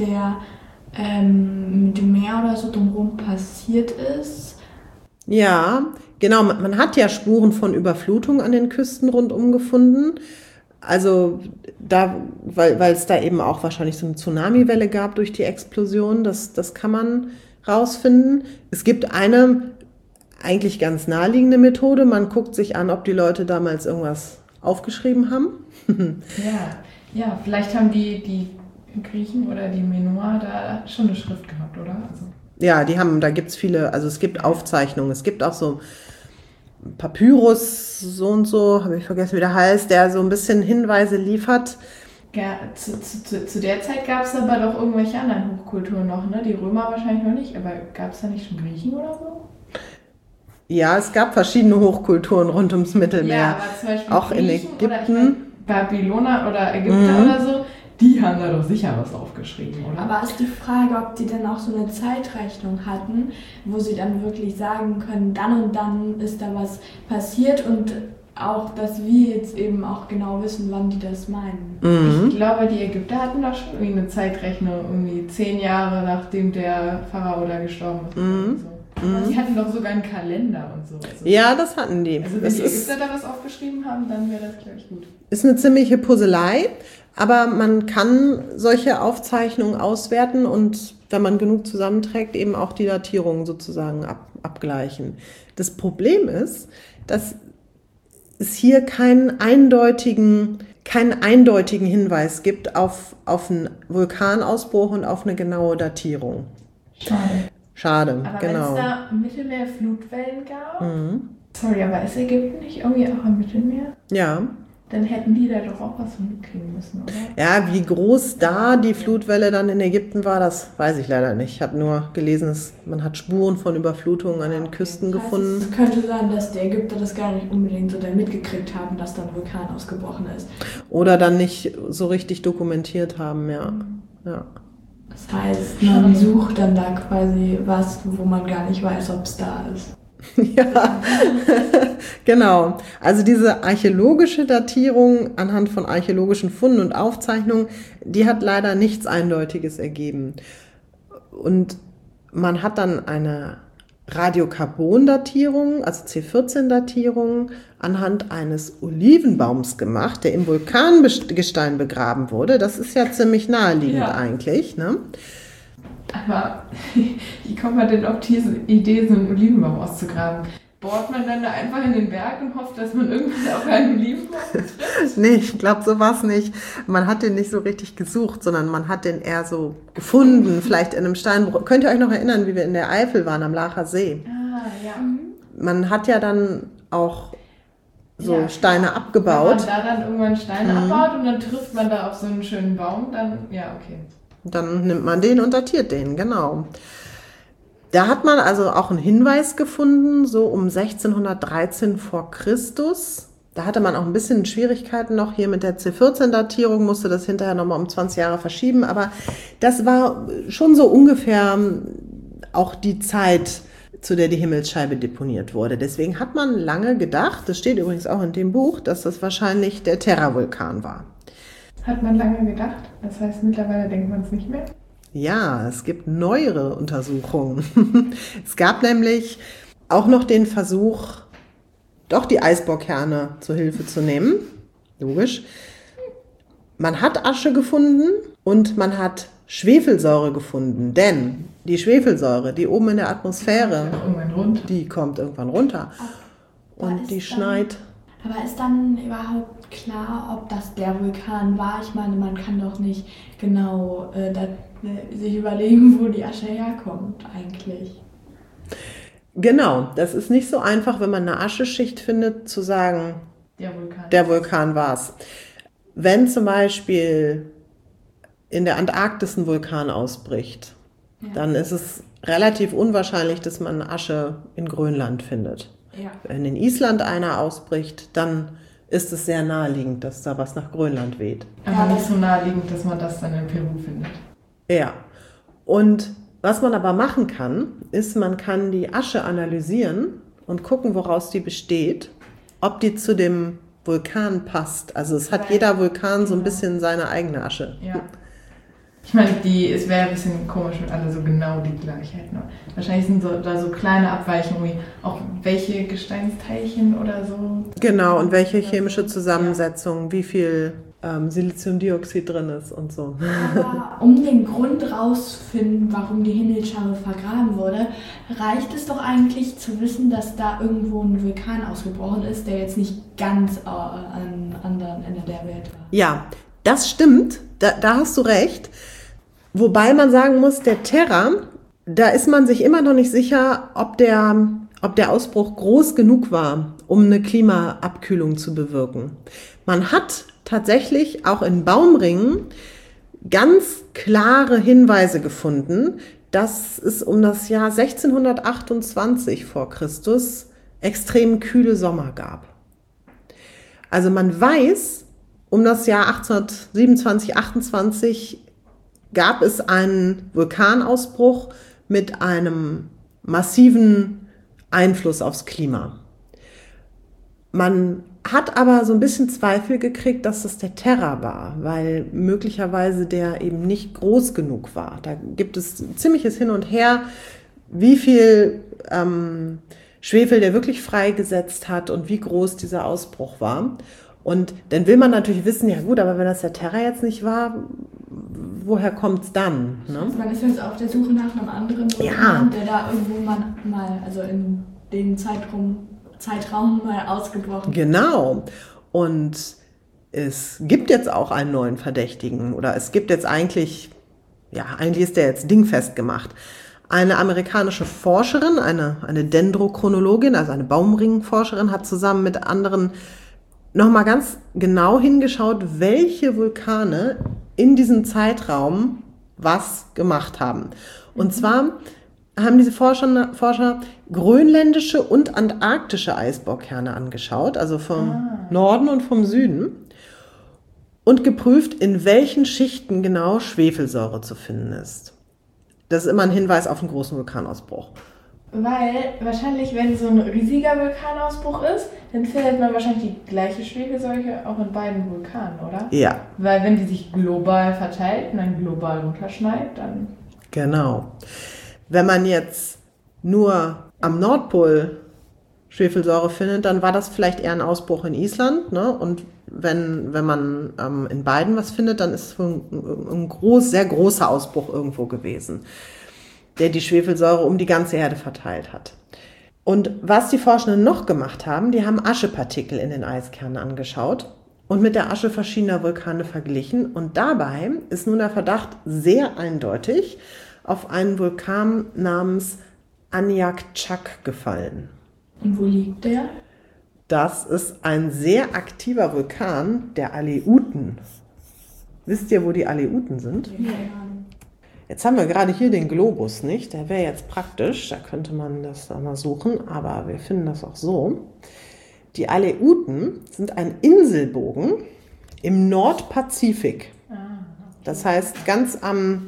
dem Meer oder so drumherum passiert ist. Ja, genau. Man hat ja Spuren von Überflutung an den Küsten rundum gefunden. Also weil es da eben auch wahrscheinlich so eine Tsunamiwelle gab durch die Explosion, das kann man rausfinden. Es gibt eine eigentlich ganz naheliegende Methode. Man guckt sich an, ob die Leute damals irgendwas aufgeschrieben haben. Ja, vielleicht haben die Griechen oder die Minoa da schon eine Schrift gehabt, oder? Also. Ja, da gibt's viele, also es gibt Aufzeichnungen, es gibt auch so Papyrus, so und so, habe ich vergessen, wie der heißt, der so ein bisschen Hinweise liefert. Ja, zu der Zeit gab es aber doch irgendwelche anderen Hochkulturen noch, ne? Die Römer wahrscheinlich noch nicht, aber gab es da nicht schon Griechen oder so? Ja, es gab verschiedene Hochkulturen rund ums Mittelmeer. Ja, aber zum Beispiel auch Griechen in Ägypten. Oder ich mein, Babyloner oder Ägypter oder so, die haben da doch sicher was aufgeschrieben, oder? Aber ist die Frage, ob die dann auch so eine Zeitrechnung hatten, wo sie dann wirklich sagen können, dann und dann ist da was passiert und auch, dass wir jetzt eben auch genau wissen, wann die das meinen. Mhm. Ich glaube, die Ägypter hatten doch schon irgendwie eine Zeitrechnung, irgendwie 10 Jahre nachdem der Pharao da gestorben ist. Mhm. So. Aber sie hatten doch sogar einen Kalender und so. Also, ja, das hatten die. Also wenn die Ägypter da was aufgeschrieben haben, dann wäre das, glaube ich, gut. Ist eine ziemliche Puzzlei, aber man kann solche Aufzeichnungen auswerten und wenn man genug zusammenträgt, eben auch die Datierungen sozusagen abgleichen. Das Problem ist, dass es hier keinen eindeutigen Hinweis gibt auf einen Vulkanausbruch und auf eine genaue Datierung. Schade, aber genau. wenn es da im Mittelmeer Flutwellen gab, sorry, aber ist Ägypten nicht irgendwie auch am Mittelmeer? Ja. Dann hätten die da doch auch was von mitkriegen müssen, oder? Ja, wie groß da die Flutwelle dann in Ägypten war, das weiß ich leider nicht. Ich habe nur gelesen, man hat Spuren von Überflutungen an den Küsten gefunden. Es könnte sein, dass die Ägypter das gar nicht unbedingt so dann mitgekriegt haben, dass da ein Vulkan ausgebrochen ist. Oder dann nicht so richtig dokumentiert haben, ja. Das heißt, man sucht dann da quasi was, wo man gar nicht weiß, ob es da ist. Ja, genau. Also diese archäologische Datierung anhand von archäologischen Funden und Aufzeichnungen, die hat leider nichts Eindeutiges ergeben. Und man hat dann eine Radiokarbon-Datierung, also C14-Datierung, anhand eines Olivenbaums gemacht, der im Vulkangestein begraben wurde. Das ist ja ziemlich naheliegend eigentlich, ne? Aber wie kommt man denn auf diese Idee, so einen Olivenbaum auszugraben? Bohrt man dann da einfach in den Berg und hofft, dass man irgendwann auf einen Olivenbaum trifft? Nee, ich glaube, so war es nicht. Man hat den nicht so richtig gesucht, sondern man hat den eher so gefunden, vielleicht in einem Steinbruch. Könnt ihr euch noch erinnern, wie wir in der Eifel waren, am Lacher See? Ah, ja. Man hat ja dann auch so Steine abgebaut. Wenn man da dann irgendwann Steine abbaut und dann trifft man da auf so einen schönen Baum, dann, ja, okay. Dann nimmt man den und datiert den, genau. Da hat man also auch einen Hinweis gefunden, so um 1613 vor Christus. Da hatte man auch ein bisschen Schwierigkeiten noch hier mit der C14-Datierung, musste das hinterher nochmal um 20 Jahre verschieben. Aber das war schon so ungefähr auch die Zeit, zu der die Himmelsscheibe deponiert wurde. Deswegen hat man lange gedacht, das steht übrigens auch in dem Buch, dass das wahrscheinlich der Terra-Vulkan war. Hat man lange gedacht? Das heißt, mittlerweile denkt man es nicht mehr? Ja, es gibt neuere Untersuchungen. Es gab nämlich auch noch den Versuch, doch die Eisbohrkerne zur Hilfe zu nehmen. Logisch. Man hat Asche gefunden und man hat Schwefelsäure gefunden. Denn die Schwefelsäure, die oben in der Atmosphäre, die kommt irgendwann runter. Und die schneit. Aber ist dann überhaupt klar, ob das der Vulkan war? Ich meine, man kann doch nicht genau sich überlegen, wo die Asche herkommt eigentlich. Genau, das ist nicht so einfach, wenn man eine Ascheschicht findet, zu sagen, der Vulkan war es. Wenn zum Beispiel in der Antarktis ein Vulkan ausbricht, dann ist es relativ unwahrscheinlich, dass man Asche in Grönland findet. Ja. Wenn in Island einer ausbricht, dann ist es sehr naheliegend, dass da was nach Grönland weht. Aber nicht so naheliegend, dass man das dann in Peru findet. Ja. Und was man aber machen kann, ist, man kann die Asche analysieren und gucken, woraus die besteht, ob die zu dem Vulkan passt. Also es hat jeder Vulkan so ein bisschen seine eigene Asche. Ja. Ich meine, es wäre ein bisschen komisch, wenn alle so genau die gleiche hätten. Wahrscheinlich sind da so kleine Abweichungen, wie auch welche Gesteinsteilchen oder so. Genau, und welche chemische Zusammensetzung, wie viel Siliziumdioxid drin ist und so. Aber um den Grund rauszufinden, warum die Himmelsscheibe vergraben wurde, reicht es doch eigentlich zu wissen, dass da irgendwo ein Vulkan ausgebrochen ist, der jetzt nicht ganz am anderen Ende der Welt war. Ja, das stimmt, da hast du recht. Wobei man sagen muss, der Terra, da ist man sich immer noch nicht sicher, ob der Ausbruch groß genug war, um eine Klimaabkühlung zu bewirken. Man hat tatsächlich auch in Baumringen ganz klare Hinweise gefunden, dass es um das Jahr 1628 vor Christus extrem kühle Sommer gab. Also man weiß, um das Jahr 1827, 28 gab es einen Vulkanausbruch mit einem massiven Einfluss aufs Klima. Man hat aber so ein bisschen Zweifel gekriegt, dass es der Terra war, weil möglicherweise der eben nicht groß genug war. Da gibt es ziemliches Hin und Her, wie viel Schwefel der wirklich freigesetzt hat und wie groß dieser Ausbruch war. Und dann will man natürlich wissen, ja gut, aber wenn das der Terra jetzt nicht war, woher kommt's dann? Ne? Also man ist jetzt auf der Suche nach einem anderen Vulkan, der da irgendwo mal, also in den Zeitraum mal ausgebrochen ist. Genau. Und es gibt jetzt auch einen neuen Verdächtigen, oder es gibt jetzt eigentlich ist der jetzt dingfest gemacht. Eine amerikanische Forscherin, eine Dendrochronologin, also eine Baumringforscherin, hat zusammen mit anderen nochmal ganz genau hingeschaut, welche Vulkane in diesem Zeitraum was gemacht haben. Und zwar haben diese Forscher grönländische und antarktische Eisbohrkerne angeschaut, also vom Norden und vom Süden, und geprüft, in welchen Schichten genau Schwefelsäure zu finden ist. Das ist immer ein Hinweis auf einen großen Vulkanausbruch. Weil wahrscheinlich, wenn so ein riesiger Vulkanausbruch ist, dann findet man wahrscheinlich die gleiche Schwefelsäure auch in beiden Vulkanen, oder? Ja. Weil wenn die sich global verteilt und dann global runterschneit, dann... Genau. Wenn man jetzt nur am Nordpol Schwefelsäure findet, dann war das vielleicht eher ein Ausbruch in Island, ne? Und wenn man in beiden was findet, dann ist es ein sehr großer Ausbruch irgendwo gewesen, der die Schwefelsäure um die ganze Erde verteilt hat. Und was die Forschenden noch gemacht haben, die haben Aschepartikel in den Eiskernen angeschaut und mit der Asche verschiedener Vulkane verglichen. Und dabei ist nun der Verdacht sehr eindeutig auf einen Vulkan namens Aniakchak gefallen. Und wo liegt der? Das ist ein sehr aktiver Vulkan der Aleuten. Wisst ihr, wo die Aleuten sind? Ja. Jetzt haben wir gerade hier den Globus, nicht? Der wäre jetzt praktisch, da könnte man das da mal suchen, aber wir finden das auch so. Die Aleuten sind ein Inselbogen im Nordpazifik. Das heißt, ganz am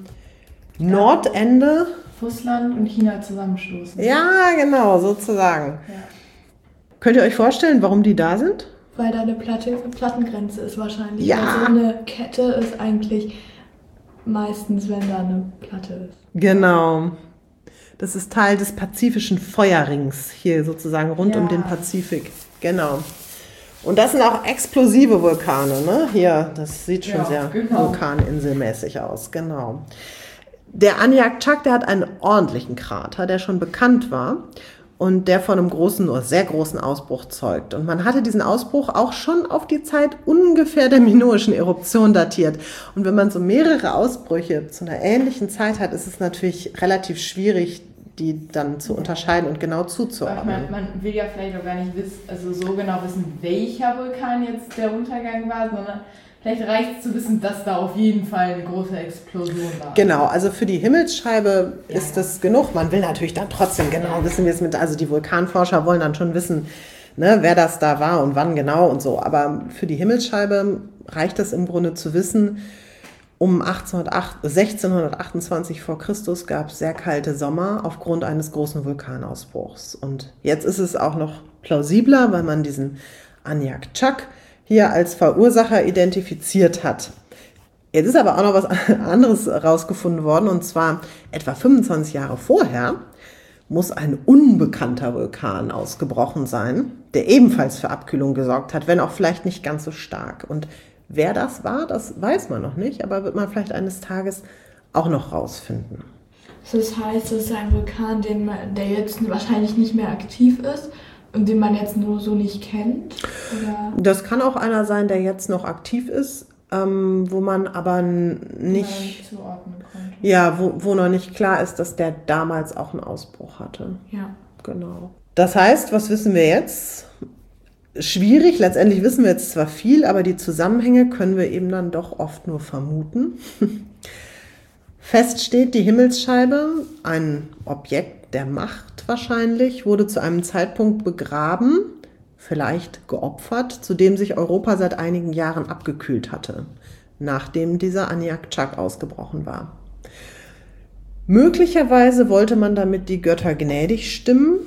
Nordende. Russland und China zusammenstoßen. Ja, genau, sozusagen. Ja. Könnt ihr euch vorstellen, warum die da sind? Weil da eine Plattengrenze ist wahrscheinlich. Ja. Also eine Kette ist eigentlich meistens, wenn da eine Platte ist. Genau. Das ist Teil des pazifischen Feuerrings, hier sozusagen rund um den Pazifik. Genau. Und das sind auch explosive Vulkane, ne? Hier, das sieht schon sehr vulkaninselmäßig aus, genau. Der Aniakchak, der hat einen ordentlichen Krater, der schon bekannt war und der von einem großen oder sehr großen Ausbruch zeugt. Und man hatte diesen Ausbruch auch schon auf die Zeit ungefähr der minoischen Eruption datiert. Und wenn man so mehrere Ausbrüche zu einer ähnlichen Zeit hat, ist es natürlich relativ schwierig, die dann zu unterscheiden und genau zuzuordnen. Man will ja vielleicht auch gar nicht so genau wissen, welcher Vulkan jetzt der Untergang war, sondern vielleicht reicht es zu wissen, dass da auf jeden Fall eine große Explosion war. Genau, also für die Himmelsscheibe ist das genug. Man will natürlich dann trotzdem genau wissen, wie es also die Vulkanforscher wollen dann schon wissen, ne, wer das da war und wann genau und so. Aber für die Himmelsscheibe reicht es im Grunde zu wissen, um 1628 vor Christus gab es sehr kalte Sommer aufgrund eines großen Vulkanausbruchs. Und jetzt ist es auch noch plausibler, weil man diesen Aniakchak hier als Verursacher identifiziert hat. Jetzt ist aber auch noch was anderes rausgefunden worden, und zwar etwa 25 Jahre vorher muss ein unbekannter Vulkan ausgebrochen sein, der ebenfalls für Abkühlung gesorgt hat, wenn auch vielleicht nicht ganz so stark. Und wer das war, das weiß man noch nicht, aber wird man vielleicht eines Tages auch noch rausfinden. Das heißt, es ist ein Vulkan, der jetzt wahrscheinlich nicht mehr aktiv ist und den man jetzt nur so nicht kennt? Oder? Das kann auch einer sein, der jetzt noch aktiv ist, wo man aber nicht zuordnen konnte. Ja, wo noch nicht klar ist, dass der damals auch einen Ausbruch hatte. Ja. Genau. Das heißt, was wissen wir jetzt? Schwierig, letztendlich wissen wir jetzt zwar viel, aber die Zusammenhänge können wir eben dann doch oft nur vermuten. Fest steht, die Himmelsscheibe, ein Objekt der Macht wahrscheinlich, wurde zu einem Zeitpunkt begraben, vielleicht geopfert, zu dem sich Europa seit einigen Jahren abgekühlt hatte, nachdem dieser Aniakchak ausgebrochen war. Möglicherweise wollte man damit die Götter gnädig stimmen.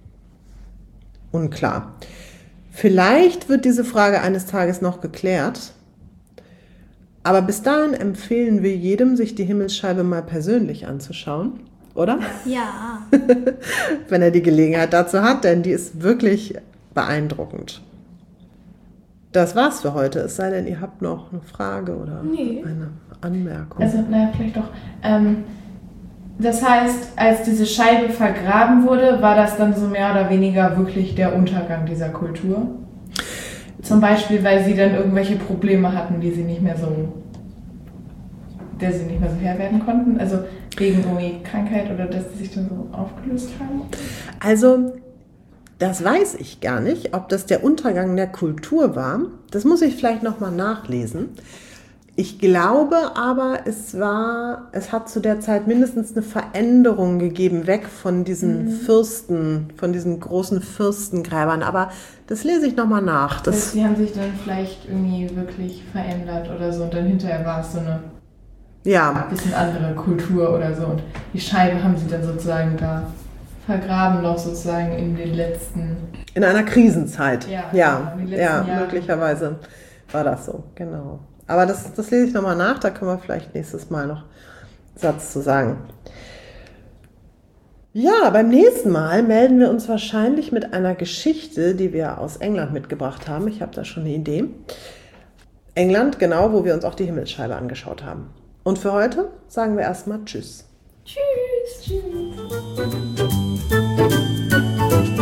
Unklar. Vielleicht wird diese Frage eines Tages noch geklärt. Aber bis dahin empfehlen wir jedem, sich die Himmelsscheibe mal persönlich anzuschauen, oder? Ja. Wenn er die Gelegenheit dazu hat, denn die ist wirklich beeindruckend. Das war's für heute, es sei denn, ihr habt noch eine Frage oder eine Anmerkung. Also, vielleicht doch. Das heißt, als diese Scheibe vergraben wurde, war das dann so mehr oder weniger wirklich der Untergang dieser Kultur? Zum Beispiel, weil sie dann irgendwelche Probleme hatten, der sie nicht mehr so Herr werden konnten? Also wegen irgendwie Krankheit oder dass sie sich dann so aufgelöst haben? Also, Das weiß ich gar nicht, ob das der Untergang der Kultur war. Das muss ich vielleicht nochmal nachlesen. Ich glaube aber, es hat zu der Zeit mindestens eine Veränderung gegeben, weg von diesen Fürsten, von diesen großen Fürstengräbern. Aber das lese ich nochmal nach. Die haben sich dann vielleicht irgendwie wirklich verändert oder so und dann hinterher war es so eine bisschen andere Kultur oder so. Und die Scheibe haben sie dann sozusagen da vergraben noch sozusagen in den letzten... In einer Krisenzeit. Ja, möglicherweise war das so, genau. Aber das lese ich nochmal nach, da können wir vielleicht nächstes Mal noch einen Satz zu sagen. Ja, beim nächsten Mal melden wir uns wahrscheinlich mit einer Geschichte, die wir aus England mitgebracht haben. Ich habe da schon eine Idee. England, genau, wo wir uns auch die Himmelsscheibe angeschaut haben. Und für heute sagen wir erstmal Tschüss. Tschüss. Tschüss.